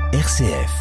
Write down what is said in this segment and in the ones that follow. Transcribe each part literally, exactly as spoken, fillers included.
R C F.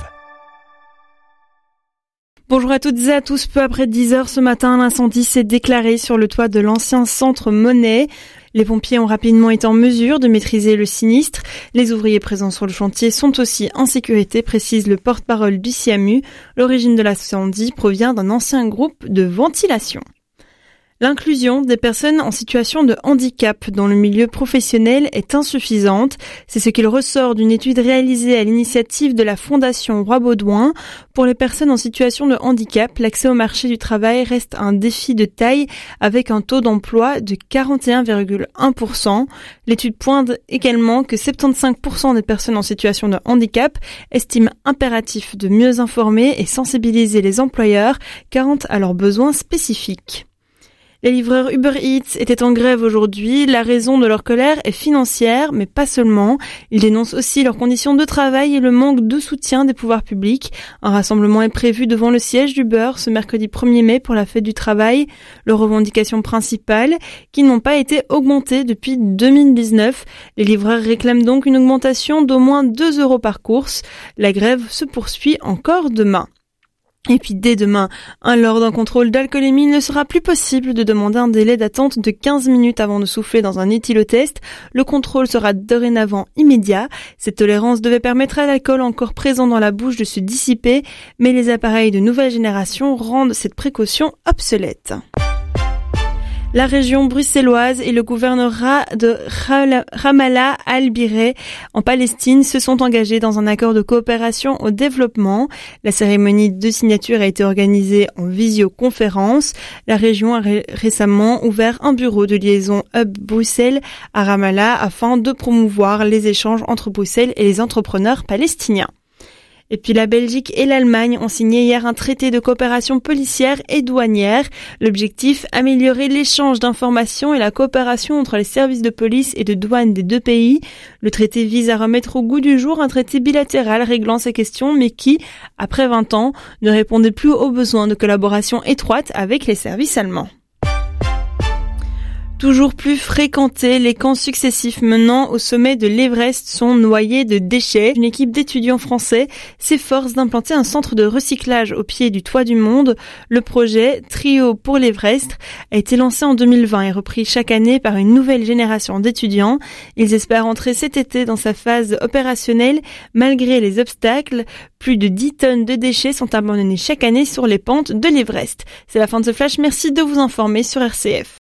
Bonjour à toutes et à tous. Peu après dix heures ce matin, l'incendie s'est déclaré sur le toit de l'ancien centre Monet. Les pompiers ont rapidement été en mesure de maîtriser le sinistre. Les ouvriers présents sur le chantier sont aussi en sécurité, précise le porte-parole du C I A M U. L'origine de l'incendie provient d'un ancien groupe de ventilation. L'inclusion des personnes en situation de handicap dans le milieu professionnel est insuffisante. C'est ce qu'il ressort d'une étude réalisée à l'initiative de la Fondation Roi-Baudouin. Pour les personnes en situation de handicap, l'accès au marché du travail reste un défi de taille avec un taux d'emploi de quarante et un virgule un pour cent. L'étude pointe également que soixante-quinze pour cent des personnes en situation de handicap estiment impératif de mieux informer et sensibiliser les employeurs quant à leurs besoins spécifiques. Les livreurs Uber Eats étaient en grève aujourd'hui. La raison de leur colère est financière, mais pas seulement. Ils dénoncent aussi leurs conditions de travail et le manque de soutien des pouvoirs publics. Un rassemblement est prévu devant le siège d'Uber ce mercredi premier mai pour la fête du travail. Leurs revendications principales, qui n'ont pas été augmentées depuis deux mille dix-neuf. Les livreurs réclament donc une augmentation d'au moins deux euros par course. La grève se poursuit encore demain. Et puis dès demain, un lors d'un contrôle d'alcoolémie, il ne sera plus possible de demander un délai d'attente de quinze minutes avant de souffler dans un éthylotest. Le contrôle sera dorénavant immédiat. Cette tolérance devait permettre à l'alcool encore présent dans la bouche de se dissiper, mais les appareils de nouvelle génération rendent cette précaution obsolète. La région bruxelloise et le gouvernorat de Ramallah al-Biré en Palestine se sont engagés dans un accord de coopération au développement. La cérémonie de signature a été organisée en visioconférence. La région a ré- récemment ouvert un bureau de liaison Hub Bruxelles à Ramallah afin de promouvoir les échanges entre Bruxelles et les entrepreneurs palestiniens. Et puis la Belgique et l'Allemagne ont signé hier un traité de coopération policière et douanière. L'objectif, améliorer l'échange d'informations et la coopération entre les services de police et de douane des deux pays. Le traité vise à remettre au goût du jour un traité bilatéral réglant ces questions, mais qui, après vingt ans, ne répondait plus aux besoins de collaboration étroite avec les services allemands. Toujours plus fréquentés, les camps successifs menant au sommet de l'Everest sont noyés de déchets. Une équipe d'étudiants français s'efforce d'implanter un centre de recyclage au pied du toit du monde. Le projet Trio pour l'Everest a été lancé en deux mille vingt et repris chaque année par une nouvelle génération d'étudiants. Ils espèrent entrer cet été dans sa phase opérationnelle malgré les obstacles. Plus de dix tonnes de déchets sont abandonnés chaque année sur les pentes de l'Everest. C'est la fin de ce flash. Merci de vous informer sur R C F.